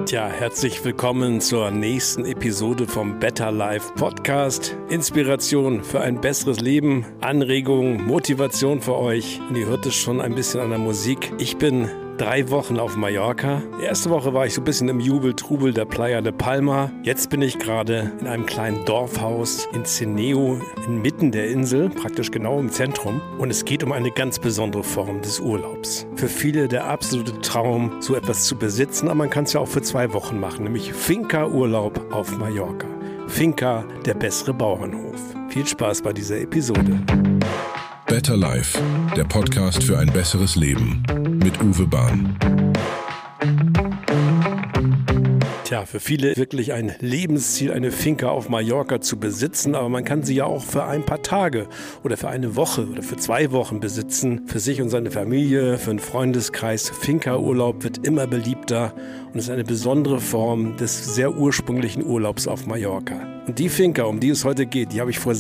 Tja, herzlich willkommen zur nächsten Episode vom Better Life Podcast. Inspiration für ein besseres Leben, Anregungen, Motivation für euch. Und ihr hört es schon ein bisschen an der Musik. Ich bin 3 Wochen auf Mallorca. Die erste Woche war ich so ein bisschen im Jubel-Trubel der Playa de Palma. Jetzt bin ich gerade in einem kleinen Dorfhaus in Ceneo, inmitten der Insel, praktisch genau im Zentrum. Und es geht um eine ganz besondere Form des Urlaubs. Für viele der absolute Traum, so etwas zu besitzen, aber man kann es ja auch für 2 Wochen machen, nämlich Finca-Urlaub auf Mallorca. Finca, der bessere Bauernhof. Viel Spaß bei dieser Episode. Better Life, der Podcast für ein besseres Leben mit Uwe Bahn. Tja, für viele wirklich ein Lebensziel, eine Finca auf Mallorca zu besitzen, aber man kann sie ja auch für ein paar Tage oder für eine Woche oder für 2 Wochen besitzen. Für sich und seine Familie, für einen Freundeskreis. Finca-Urlaub wird immer beliebter und ist eine besondere Form des sehr ursprünglichen Urlaubs auf Mallorca. Und die Finca, um die es heute geht, die habe ich vor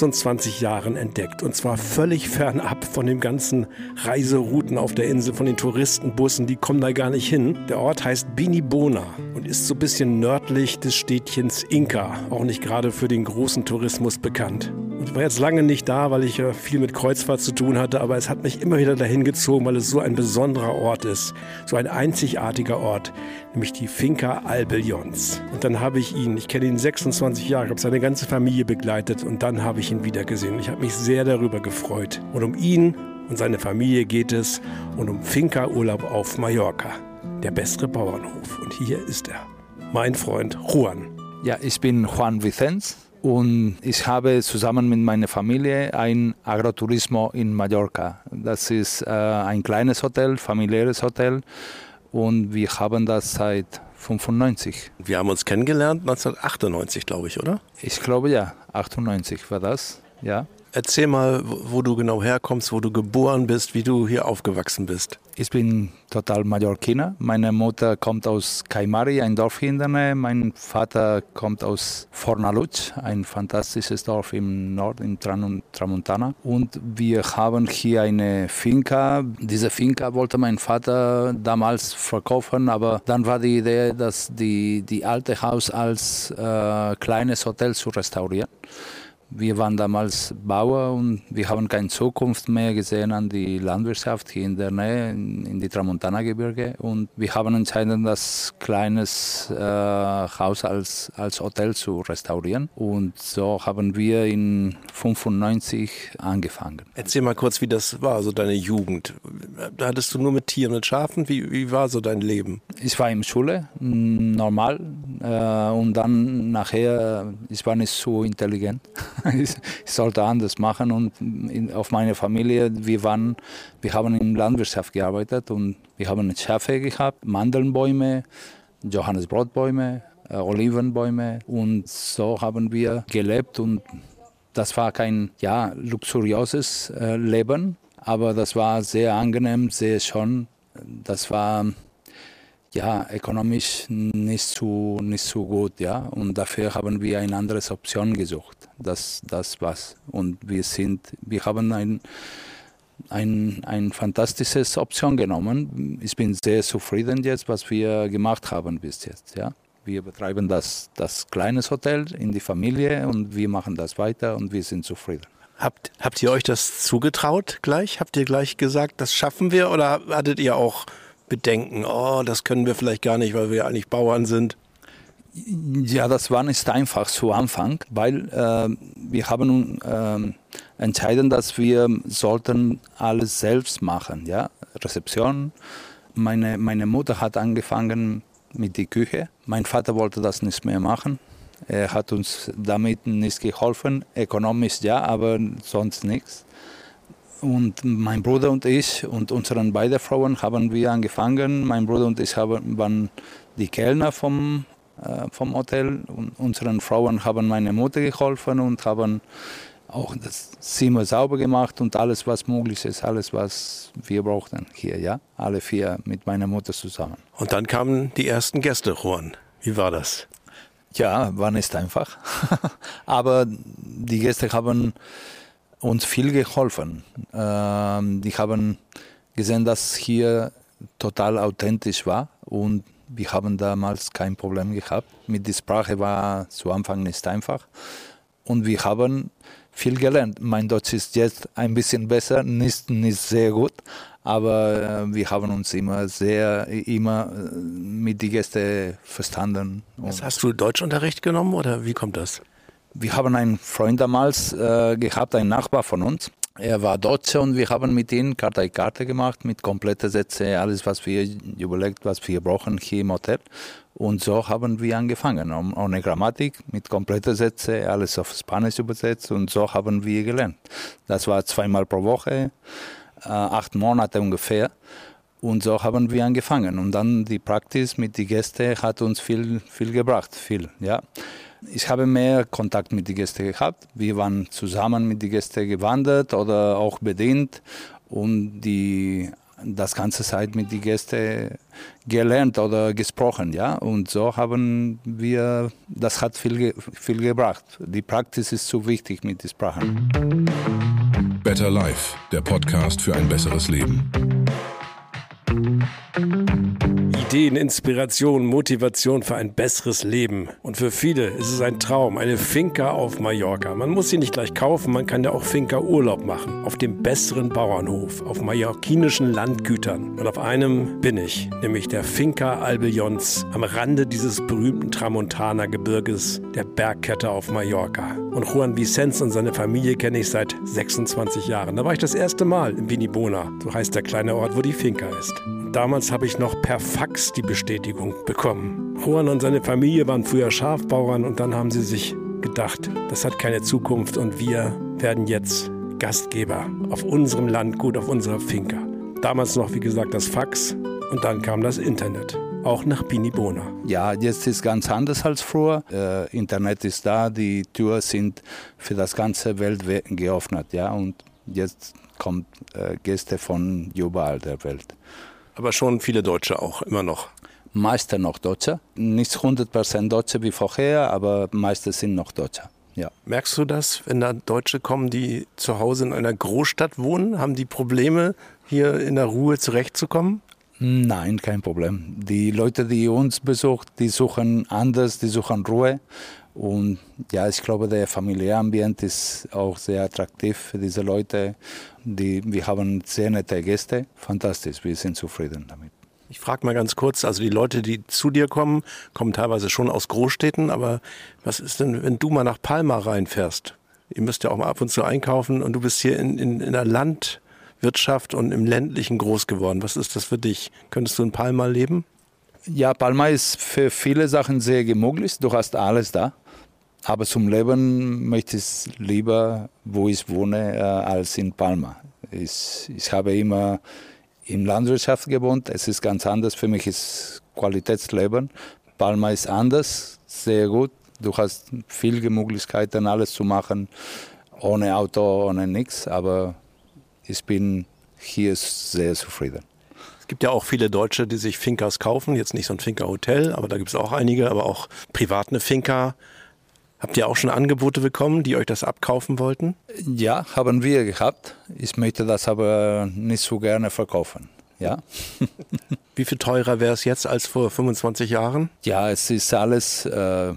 26 Jahren entdeckt. Und zwar völlig fernab von den ganzen Reiserouten auf der Insel, von den Touristenbussen, die kommen da gar nicht hin. Der Ort heißt Binibona und ist so ein bisschen nördlich des Städtchens Inca, auch nicht gerade für den großen Tourismus bekannt. Und ich war jetzt lange nicht da, weil ich ja viel mit Kreuzfahrt zu tun hatte, aber es hat mich immer wieder dahin gezogen, weil es so ein besonderer Ort ist, so ein einzigartiger Ort, nämlich die Finca Albillons. Und dann habe ich ihn, ich kenne ihn 26 Jahre, habe seine ganze Familie begleitet und dann habe ich ihn wiedergesehen. Ich habe mich sehr darüber gefreut. Und um ihn und seine Familie geht es und um Finca-Urlaub auf Mallorca, der bessere Bauernhof. Und hier ist er, mein Freund Juan. Ja, ich bin Juan Vicenç und ich habe zusammen mit meiner Familie ein Agroturismo in Mallorca. Das ist ein kleines Hotel, familiäres Hotel und wir haben das seit 1995. Wir haben uns kennengelernt 1998, glaube ich, oder? Ich glaube ja, 98 war das, ja. Erzähl mal, wo du genau herkommst, wo du geboren bist, wie du hier aufgewachsen bist. Ich bin total Mallorquiner. Meine Mutter kommt aus Caimari, ein Dorf hier in der Nähe. Mein Vater kommt aus Fornalutx, ein fantastisches Dorf im Norden, in Tramuntana. Und wir haben hier eine Finca. Diese Finca wollte mein Vater damals verkaufen, aber dann war die Idee, dass die alte Haus als kleines Hotel zu restaurieren. Wir waren damals Bauer und wir haben keine Zukunft mehr gesehen an die Landwirtschaft hier in der Nähe, in die Tramuntana-Gebirge. Und wir haben entschieden, das kleines Haus als Hotel zu restaurieren. Und so haben wir in 1995 angefangen. Erzähl mal kurz, wie das war, so deine Jugend. Da hattest du nur mit Tieren, mit Schafen? Wie war so dein Leben? Ich war in der Schule, normal. Und dann nachher, ich war nicht so intelligent. Ich sollte anders machen und auf meine Familie, wir haben in der Landwirtschaft gearbeitet und wir haben Schafe gehabt, Mandelbäume, Johannisbrotbäume, Olivenbäume und so haben wir gelebt und das war kein luxuriöses Leben, aber das war sehr angenehm, sehr schön. Das war ökonomisch nicht so gut, ja. Und dafür haben wir eine andere Option gesucht. Das war's. Und wir haben eine fantastische Option genommen. Ich bin sehr zufrieden jetzt, was wir gemacht haben bis jetzt, ja. Wir betreiben das kleine Hotel in die Familie und wir machen das weiter und wir sind zufrieden. Habt ihr euch das zugetraut gleich? Habt ihr gleich gesagt, das schaffen wir? Oder hattet ihr auch Bedenken, das können wir vielleicht gar nicht, weil wir eigentlich Bauern sind? Ja, das war nicht einfach zu Anfang, weil wir haben entschieden, dass wir sollten alles selbst machen, ja, Rezeption. Meine Mutter hat angefangen mit der Küche. Mein Vater wollte das nicht mehr machen. Er hat uns damit nicht geholfen, ökonomisch ja, aber sonst nichts. Und mein Bruder und ich und unsere beiden Frauen haben wir angefangen. Mein Bruder und ich waren die Kellner vom Hotel und unseren Frauen haben meine Mutter geholfen und haben auch das Zimmer sauber gemacht und alles, was möglich ist, alles, was wir brauchten hier, ja, alle 4 mit meiner Mutter zusammen. Und dann kamen die ersten Gäste, Juan. Wie war das? Ja, war nicht einfach, aber die Gäste haben uns viel geholfen. Die haben gesehen, dass hier total authentisch war und Wir haben damals kein Problem gehabt. Mit der Sprache war zu Anfang nicht einfach. Und wir haben viel gelernt. Mein Deutsch ist jetzt ein bisschen besser, nicht sehr gut, aber wir haben uns immer mit den Gästen verstanden. Hast du Deutschunterricht genommen oder wie kommt das? Wir haben einen Freund damals gehabt, einen Nachbar von uns. Er war Deutscher und wir haben mit ihm Karte gemacht, mit kompletten Sätzen, alles, was wir überlegt, was wir brauchen hier im Hotel. Und so haben wir angefangen, ohne Grammatik, mit kompletten Sätzen, alles auf Spanisch übersetzt und so haben wir gelernt. Das war 2-mal pro Woche, 8 Monate ungefähr. Und so haben wir angefangen. Und dann die Praxis mit den Gästen hat uns viel gebracht, ja. Ich habe mehr Kontakt mit den Gästen gehabt. Wir waren zusammen mit den Gästen gewandert oder auch bedient und das ganze Zeit mit den Gästen gelernt oder gesprochen, ja. Und so haben wir, das hat viel gebracht. Die Praxis ist so wichtig mit den Sprachen. Better Life, der Podcast für ein besseres Leben. Ideen, Inspiration, Motivation für ein besseres Leben. Und für viele ist es ein Traum, eine Finca auf Mallorca. Man muss sie nicht gleich kaufen, man kann ja auch Finca-Urlaub machen. Auf dem besseren Bauernhof, auf mallorquinischen Landgütern. Und auf einem bin ich, nämlich der Finca Albillons, am Rande dieses berühmten Tramontana-Gebirges, der Bergkette auf Mallorca. Und Juan Vicens und seine Familie kenne ich seit 26 Jahren. Da war ich das erste Mal in Villibona, so heißt der kleine Ort, wo die Finca ist. Damals habe ich noch per Fax die Bestätigung bekommen. Juan und seine Familie waren früher Schafbauern und dann haben sie sich gedacht, das hat keine Zukunft und wir werden jetzt Gastgeber auf unserem Landgut, auf unserer Finca. Damals noch, wie gesagt, das Fax und dann kam das Internet, auch nach Villibona. Ja, jetzt ist es ganz anders als früher. Internet ist da, die Türen sind für das ganze Welt geöffnet, ja, und jetzt kommen Gäste von überall der Welt. Aber schon viele Deutsche auch, immer noch. Meiste noch Deutsche. Nicht 100% Deutsche wie vorher, aber meiste sind noch Deutsche. Ja. Merkst du das, wenn da Deutsche kommen, die zu Hause in einer Großstadt wohnen? Haben die Probleme, hier in der Ruhe zurechtzukommen? Nein, kein Problem. Die Leute, die uns besuchen, die suchen anders, die suchen Ruhe. Und ja, ich glaube, der familiäre Ambiente ist auch sehr attraktiv für diese Leute. Wir haben sehr nette Gäste. Fantastisch, wir sind zufrieden damit. Ich frage mal ganz kurz, also die Leute, die zu dir kommen, kommen teilweise schon aus Großstädten, aber was ist denn, wenn du mal nach Palma reinfährst? Ihr müsst ja auch mal ab und zu einkaufen und du bist hier in der Landwirtschaft und im Ländlichen groß geworden. Was ist das für dich? Könntest du in Palma leben? Ja, Palma ist für viele Sachen sehr gemütlich. Du hast alles da. Aber zum Leben möchte ich lieber, wo ich wohne, als in Palma. Ich habe immer in Landwirtschaft gewohnt. Es ist ganz anders. Für mich ist Qualitätsleben. Palma ist anders, sehr gut. Du hast viele Möglichkeiten, alles zu machen, ohne Auto, ohne nichts. Aber ich bin hier sehr zufrieden. Es gibt ja auch viele Deutsche, die sich Fincas kaufen. Jetzt nicht so ein Finca-Hotel, aber da gibt es auch einige, aber auch privat eine Finca. Habt ihr auch schon Angebote bekommen, die euch das abkaufen wollten? Ja, haben wir gehabt. Ich möchte das aber nicht so gerne verkaufen. Ja. Wie viel teurer wäre es jetzt als vor 25 Jahren? Ja, es ist alles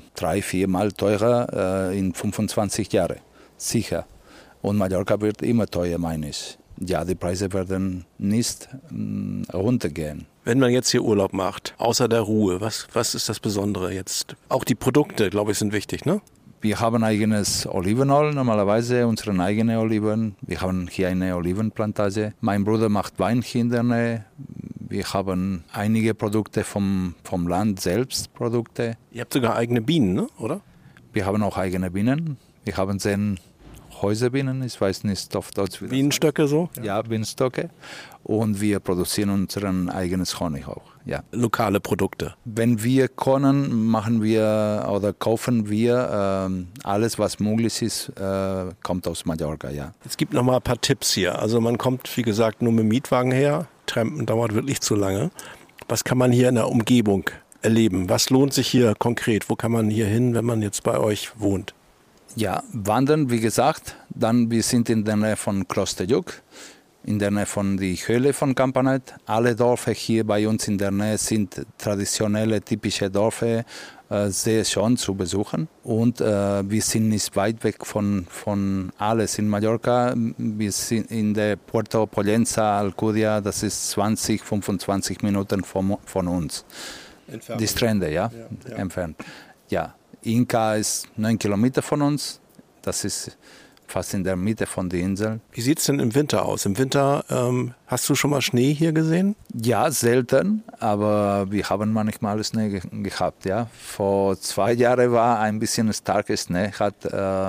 3-4 Mal teurer in 25 Jahren. Sicher. Und Mallorca wird immer teuer, meine ich. Ja, die Preise werden nicht runtergehen. Wenn man jetzt hier Urlaub macht, außer der Ruhe, was ist das Besondere jetzt? Auch die Produkte, glaube ich, sind wichtig, ne? Wir haben eigenes Olivenöl, normalerweise unsere eigenen Oliven. Wir haben hier eine Olivenplantage. Mein Bruder macht Wein hier in der Nähe. Wir haben einige Produkte vom Land selbst, Produkte. Ihr habt sogar eigene Bienen, ne? Oder? Wir haben auch eigene Bienen. Wir haben 10 Häuserbienen, ich weiß nicht auf Deutsch. Bienenstöcke so? Ja, Bienenstöcke. Und wir produzieren unseren eigenes Honig auch. Ja. Lokale Produkte. Wenn wir können, machen wir oder kaufen wir alles, was möglich ist, kommt aus Mallorca. Ja. Es gibt noch mal ein paar Tipps hier. Also man kommt, wie gesagt, nur mit dem Mietwagen her. Trampen dauert wirklich zu lange. Was kann man hier in der Umgebung erleben? Was lohnt sich hier konkret? Wo kann man hier hin, wenn man jetzt bei euch wohnt? Ja, wandern, wie gesagt. Dann, wir sind in der Nähe von Klosterjuk. in der Nähe von der Höhle von Campanet. Alle Dörfer hier bei uns in der Nähe sind traditionelle, typische Dörfer, sehr schön zu besuchen. Und wir sind nicht weit weg von alles in Mallorca. Wir sind in der Puerto Pollença, Alcudia, das ist 20, 25 Minuten von uns. Entfernt. Die Strände, ja, entfernt. Ja, Inca ist 9 Kilometer von uns. Das ist fast in der Mitte von der Insel. Wie sieht es denn im Winter aus? Im Winter hast du schon mal Schnee hier gesehen? Ja, selten, aber wir haben manchmal Schnee gehabt. Ja. Vor 2 Jahren war ein bisschen starker Schnee, hat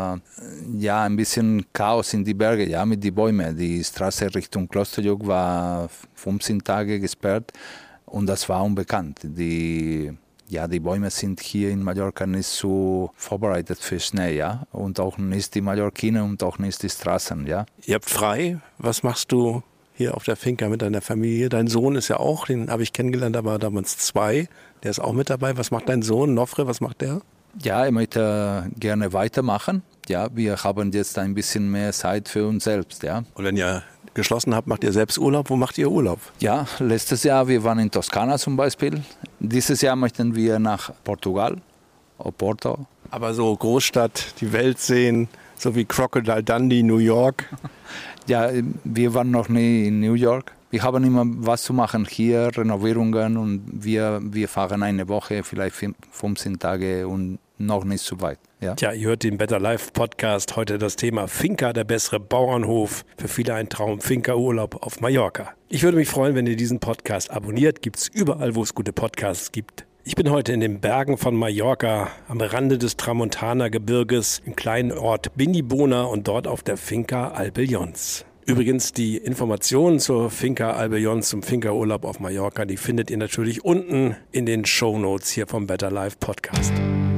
ein bisschen Chaos in die Berge, ja, mit den Bäumen. Die Straße Richtung Klosterjug war 15 Tage gesperrt und das war unbekannt. Die Bäume sind hier in Mallorca nicht so vorbereitet für Schnee, ja. Und auch nicht die Mallorquiner und auch nicht die Straßen, ja. Ihr habt frei. Was machst du hier auf der Finca mit deiner Familie? Dein Sohn ist ja auch, den habe ich kennengelernt, da war damals 2. Der ist auch mit dabei. Was macht dein Sohn, Nofre, was macht der? Ja, er möchte gerne weitermachen. Ja, wir haben jetzt ein bisschen mehr Zeit für uns selbst, ja. Und wenn ihr geschlossen habt, macht ihr selbst Urlaub? Wo macht ihr Urlaub? Ja, letztes Jahr, wir waren in Toskana zum Beispiel. Dieses Jahr möchten wir nach Portugal, Porto. Aber so Großstadt, die Welt sehen, so wie Crocodile Dundee, New York? Ja, wir waren noch nie in New York. Wir haben immer was zu machen hier, Renovierungen und wir fahren eine Woche, vielleicht 15 Tage und noch nicht so weit. Ja. Tja, ihr hört den Better Life Podcast. Heute das Thema Finca, der bessere Bauernhof. Für viele ein Traum, Finca-Urlaub auf Mallorca. Ich würde mich freuen, wenn ihr diesen Podcast abonniert. Gibt's überall, wo es gute Podcasts gibt. Ich bin heute in den Bergen von Mallorca, am Rande des Tramontana-Gebirges, im kleinen Ort Binibona und dort auf der Finca Albellons. Übrigens, die Informationen zur Finca Albellons, zum Finca-Urlaub auf Mallorca, die findet ihr natürlich unten in den Shownotes hier vom Better Life Podcast.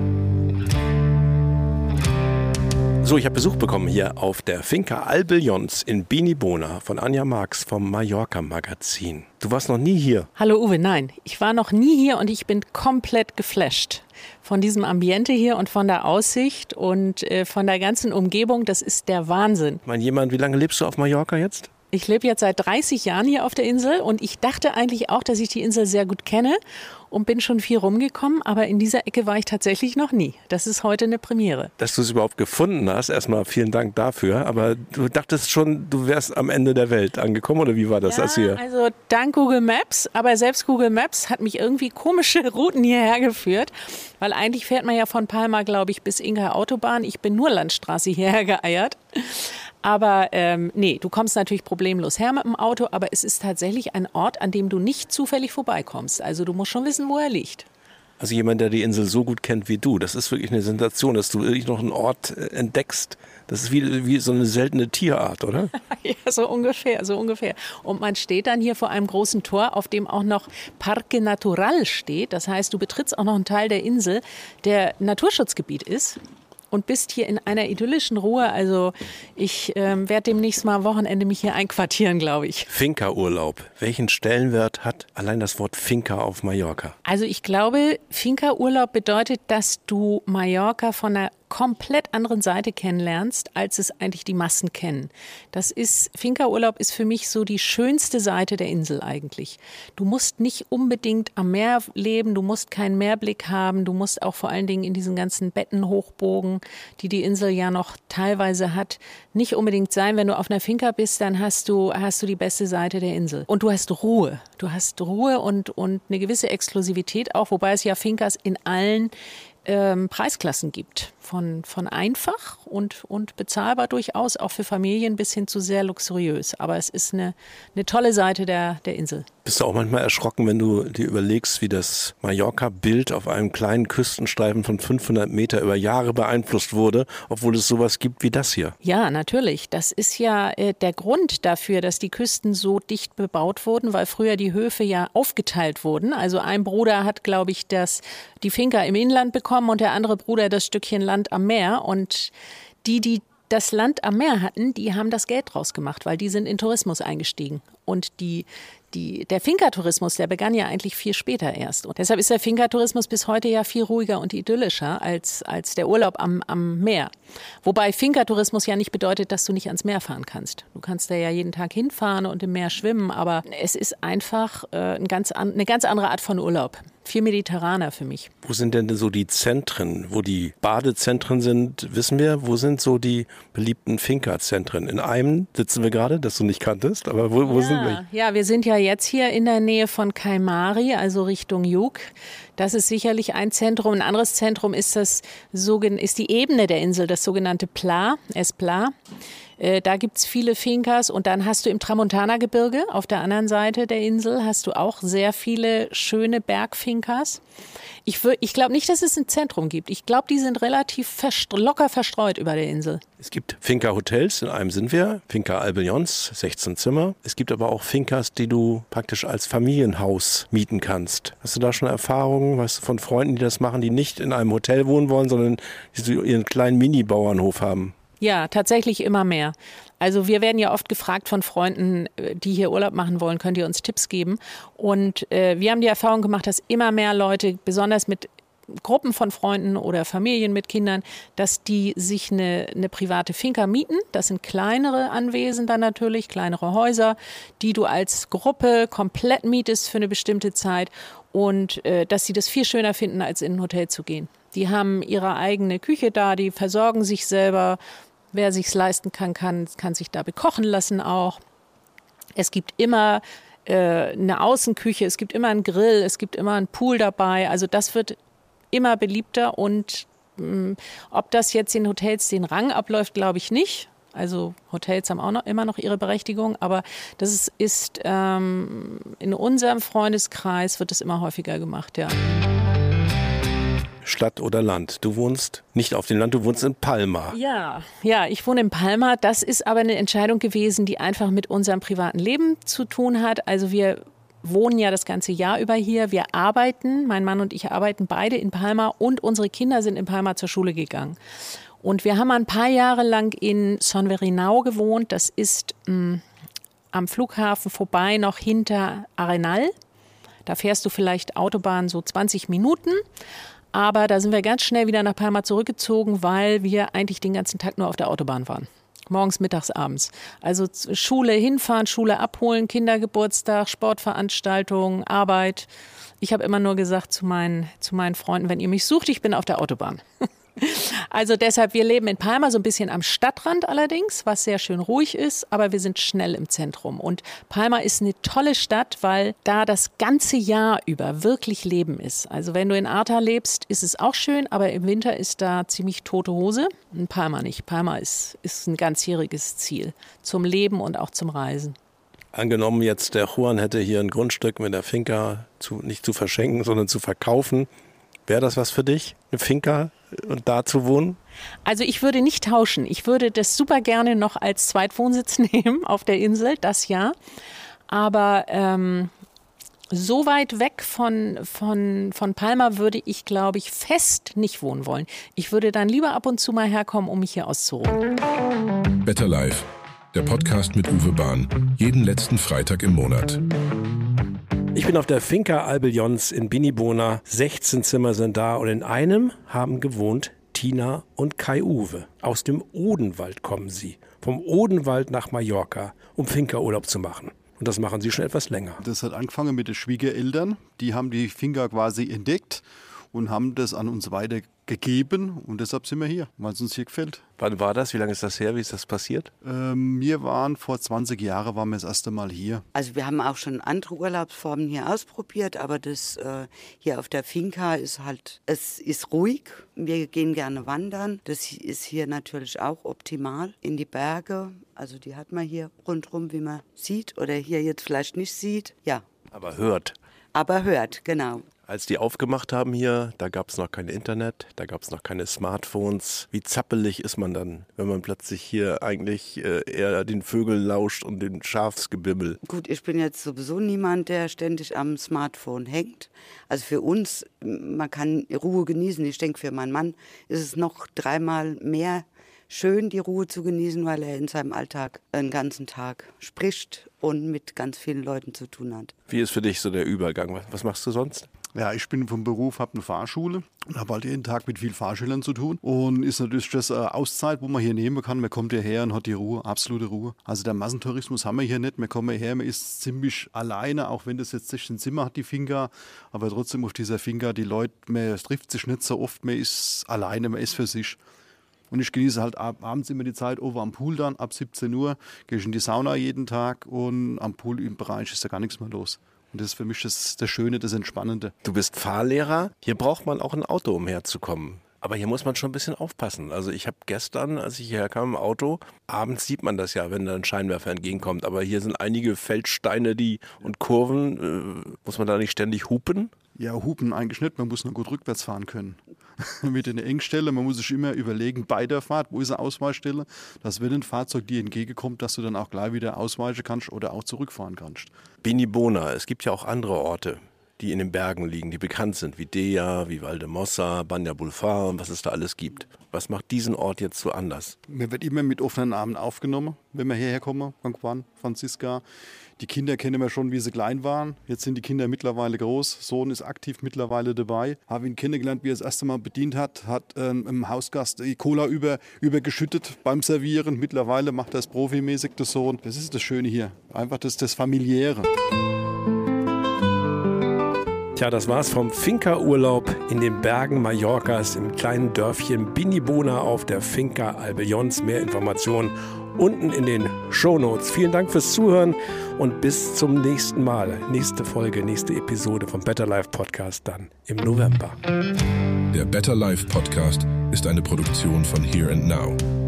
So, ich habe Besuch bekommen hier auf der Finca Albellons in Binibona von Anja Marx vom Mallorca-Magazin. Du warst noch nie hier? Hallo Uwe, nein, ich war noch nie hier und ich bin komplett geflasht von diesem Ambiente hier und von der Aussicht und von der ganzen Umgebung. Das ist der Wahnsinn. Wie lange lebst du auf Mallorca jetzt? Ich lebe jetzt seit 30 Jahren hier auf der Insel und ich dachte eigentlich auch, dass ich die Insel sehr gut kenne und bin schon viel rumgekommen, aber in dieser Ecke war ich tatsächlich noch nie. Das ist heute eine Premiere. Dass du es überhaupt gefunden hast, erstmal vielen Dank dafür, aber du dachtest schon, du wärst am Ende der Welt angekommen oder wie war das? Ja, also dank Google Maps, aber selbst Google Maps hat mich irgendwie komische Routen hierher geführt, weil eigentlich fährt man ja von Palma, glaube ich, bis Inga Autobahn. Ich bin nur Landstraße hierher geeiert. Aber nee, du kommst natürlich problemlos her mit dem Auto, aber es ist tatsächlich ein Ort, an dem du nicht zufällig vorbeikommst. Also du musst schon wissen, wo er liegt. Also jemand, der die Insel so gut kennt wie du, das ist wirklich eine Sensation, dass du wirklich noch einen Ort entdeckst. Das ist wie so eine seltene Tierart, oder? Ja, so ungefähr, so ungefähr. Und man steht dann hier vor einem großen Tor, auf dem auch noch Parque Natural steht. Das heißt, du betrittst auch noch einen Teil der Insel, der Naturschutzgebiet ist. Und bist hier in einer idyllischen Ruhe. Also ich werde demnächst mal am Wochenende mich hier einquartieren, glaube ich. Finca-Urlaub. Welchen Stellenwert hat allein das Wort Finca auf Mallorca? Also ich glaube, Finca-Urlaub bedeutet, dass du Mallorca von einer komplett anderen Seite kennenlernst, als es eigentlich die Massen kennen. Finca-Urlaub ist für mich so die schönste Seite der Insel eigentlich. Du musst nicht unbedingt am Meer leben, du musst keinen Meerblick haben, du musst auch vor allen Dingen in diesen ganzen Bettenhochbogen, die Insel ja noch teilweise hat, nicht unbedingt sein. Wenn du auf einer Finca bist, dann hast du die beste Seite der Insel. Und du hast Ruhe. Du hast Ruhe und eine gewisse Exklusivität auch, wobei es ja Fincas in allen Preisklassen gibt. Von einfach und bezahlbar durchaus, auch für Familien bis hin zu sehr luxuriös. Aber es ist eine tolle Seite der Insel. Bist du auch manchmal erschrocken, wenn du dir überlegst, wie das Mallorca-Bild auf einem kleinen Küstenstreifen von 500 Meter über Jahre beeinflusst wurde, obwohl es sowas gibt wie das hier? Ja, natürlich. Das ist ja der Grund dafür, dass die Küsten so dicht bebaut wurden, weil früher die Höfe ja aufgeteilt wurden. Also ein Bruder hat, glaube ich, die Finca im Inland bekommen und der andere Bruder das Stückchen Land am Meer. Und die das Land am Meer hatten, die haben das Geld draus gemacht, weil die sind in Tourismus eingestiegen. Und die der Finca-Tourismus, der begann ja eigentlich viel später erst. Und deshalb ist der Finca-Tourismus bis heute ja viel ruhiger und idyllischer als der Urlaub am Meer. Wobei Finca-Tourismus ja nicht bedeutet, dass du nicht ans Meer fahren kannst. Du kannst da ja jeden Tag hinfahren und im Meer schwimmen, aber es ist einfach eine ganz andere Art von Urlaub. Viel mediterraner für mich. Wo sind denn so die Zentren, wo die Badezentren sind, wissen wir? Wo sind so die beliebten Finca-Zentren? In einem sitzen wir gerade, das du nicht kanntest, aber wo sind wir? Ja, wir sind ja jetzt hier in der Nähe von Kaimari, also Richtung Jug. Das ist sicherlich ein Zentrum. Ein anderes Zentrum ist die Ebene der Insel, das sogenannte Pla, Espla. Da gibt es viele Fincas und dann hast du im Tramontana-Gebirge auf der anderen Seite der Insel hast du auch sehr viele schöne Bergfincas. Ich glaube nicht, dass es ein Zentrum gibt. Ich glaube, die sind relativ locker verstreut über der Insel. Es gibt Finca-Hotels, in einem sind wir, Finca Albillons, 16 Zimmer. Es gibt aber auch Fincas, die du praktisch als Familienhaus mieten kannst. Hast du da schon Erfahrungen, von Freunden, die das machen, die nicht in einem Hotel wohnen wollen, sondern die so ihren kleinen Mini-Bauernhof haben? Ja, tatsächlich immer mehr. Also wir werden ja oft gefragt von Freunden, die hier Urlaub machen wollen, könnt ihr uns Tipps geben? Und wir haben die Erfahrung gemacht, dass immer mehr Leute, besonders mit Gruppen von Freunden oder Familien mit Kindern, dass die sich eine private Finca mieten. Das sind kleinere Anwesen dann natürlich, kleinere Häuser, die du als Gruppe komplett mietest für eine bestimmte Zeit und dass sie das viel schöner finden, als in ein Hotel zu gehen. Die haben ihre eigene Küche da, die versorgen sich selber. Wer sich's leisten kann sich da bekochen lassen auch. Es gibt immer eine Außenküche, es gibt immer einen Grill, es gibt immer einen Pool dabei. Also das wird immer beliebter und ob das jetzt in Hotels den Rang abläuft, glaube ich nicht. Also Hotels haben auch immer noch ihre Berechtigung, aber das ist in unserem Freundeskreis wird es immer häufiger gemacht, ja. Stadt oder Land? Du wohnst nicht auf dem Land, du wohnst in Palma. Ja, ich wohne in Palma. Das ist aber eine Entscheidung gewesen, die einfach mit unserem privaten Leben zu tun hat. Also wir wohnen ja das ganze Jahr über hier. Wir arbeiten, mein Mann und ich arbeiten beide in Palma und unsere Kinder sind in Palma zur Schule gegangen. Und wir haben ein paar Jahre lang in Son Verinao gewohnt. Das ist am Flughafen vorbei, noch hinter Arenal. Da fährst du vielleicht Autobahn so 20 Minuten. Aber da sind wir ganz schnell wieder nach Palma zurückgezogen, weil wir eigentlich den ganzen Tag nur auf der Autobahn waren. Morgens, mittags, abends. Also Schule hinfahren, Schule abholen, Kindergeburtstag, Sportveranstaltungen, Arbeit. Ich habe immer nur gesagt zu meinen Freunden, wenn ihr mich sucht, ich bin auf der Autobahn. Also deshalb, wir leben in Palma so ein bisschen am Stadtrand allerdings, was sehr schön ruhig ist, aber wir sind schnell im Zentrum. Und Palma ist eine tolle Stadt, weil da das ganze Jahr über wirklich Leben ist. Also wenn du in Arta lebst, ist es auch schön, aber im Winter ist da ziemlich tote Hose. In Palma nicht. Palma ist ein ganzjähriges Ziel zum Leben und auch zum Reisen. Angenommen jetzt, der Juan hätte hier ein Grundstück mit der Finca nicht zu verschenken, sondern zu verkaufen. Wäre das was für dich, eine Finca und da zu wohnen? Also ich würde nicht tauschen. Ich würde das super gerne noch als Zweitwohnsitz nehmen auf der Insel, das ja. Aber so weit weg von Palma würde ich, glaube ich, fest nicht wohnen wollen. Ich würde dann lieber ab und zu mal herkommen, um mich hier auszuruhen. Better Life, der Podcast mit Uwe Bahn. Jeden letzten Freitag im Monat. Ich bin auf der Finca Albillons in Binibona. 16 Zimmer sind da und in einem haben gewohnt Tina und Kai-Uwe. Aus dem Odenwald kommen sie. Vom Odenwald nach Mallorca, um Finca-Urlaub zu machen. Und das machen sie schon etwas länger. Das hat angefangen mit den Schwiegereltern. Die haben die Finca quasi entdeckt und haben das an uns weitergegeben. Und deshalb sind wir hier, weil es uns hier gefällt. Wann war das? Wie lange ist das her? Wie ist das passiert? Wir waren vor 20 Jahren waren wir das erste Mal hier. Also wir haben auch schon andere Urlaubsformen hier ausprobiert, aber das hier auf der Finca ist halt, es ist ruhig. Wir gehen gerne wandern. Das ist hier natürlich auch optimal. In die Berge, also die hat man hier rundherum, wie man sieht oder hier jetzt vielleicht nicht sieht. Ja. Aber hört. Aber hört, genau. Als die aufgemacht haben hier, da gab es noch kein Internet, da gab es noch keine Smartphones. Wie zappelig ist man dann, wenn man plötzlich hier eigentlich eher den Vögeln lauscht und den Schafsgebimmel? Gut, ich bin jetzt sowieso niemand, der ständig am Smartphone hängt. Also für uns, man kann Ruhe genießen. Ich denke, für meinen Mann ist es noch 3-mal mehr schön, die Ruhe zu genießen, weil er in seinem Alltag einen ganzen Tag spricht und mit ganz vielen Leuten zu tun hat. Wie ist für dich so der Übergang? Was machst du sonst? Ja, ich bin vom Beruf, habe eine Fahrschule und habe halt jeden Tag mit vielen Fahrschülern zu tun. Und ist natürlich das Auszeit, wo man hier nehmen kann. Man kommt hierher und hat die Ruhe, absolute Ruhe. Also der Massentourismus haben wir hier nicht. Man kommt hierher, man ist ziemlich alleine, auch wenn das jetzt 16 Zimmer hat, die Finca. Aber trotzdem auf dieser Finca, die Leute, man trifft sich nicht so oft, man ist alleine, man ist für sich. Und ich genieße halt abends immer die Zeit over am Pool dann, ab 17 Uhr, gehe ich in die Sauna jeden Tag und am Pool im Bereich ist da gar nichts mehr los. Und das ist für mich das Schöne, das Entspannende. Du bist Fahrlehrer. Hier braucht man auch ein Auto, um herzukommen. Aber hier muss man schon ein bisschen aufpassen. Also ich habe gestern, als ich hierher kam im Auto, abends sieht man das ja, wenn da ein Scheinwerfer entgegenkommt. Aber hier sind einige Feldsteine und Kurven. Muss man da nicht ständig hupen? Ja, hupen eigentlich nicht. Man muss nur gut rückwärts fahren können. Mit den Engstellen, man muss sich immer überlegen, bei der Fahrt, wo ist eine Ausweichstelle, dass wenn ein Fahrzeug dir entgegenkommt, dass du dann auch gleich wieder ausweichen kannst oder auch zurückfahren kannst. Binibona, es gibt ja auch andere Orte, die in den Bergen liegen, die bekannt sind, wie Deja, wie Valdemossa, Banja Bulfar und was es da alles gibt. Was macht diesen Ort jetzt so anders? Man wird immer mit offenen Armen aufgenommen, wenn wir hierher kommen, San Juan, Francisca. Die Kinder kennen wir schon, wie sie klein waren. Jetzt sind die Kinder mittlerweile groß. Sohn ist aktiv mittlerweile dabei. Habe ihn kennengelernt, wie er das erste Mal bedient hat. Hat im Hausgast die Cola übergeschüttet beim Servieren. Mittlerweile macht er es profimäßig, der Sohn. Das ist das Schöne hier. Einfach das Familiäre. Tja, das war's vom Finca-Urlaub in den Bergen Mallorcas im kleinen Dörfchen Binibona auf der Finca Albellons. Mehr Informationen unten in den Shownotes. Vielen Dank fürs Zuhören und bis zum nächsten Mal. Nächste Folge, nächste Episode vom Better Life Podcast dann im November. Der Better Life Podcast ist eine Produktion von Here and Now.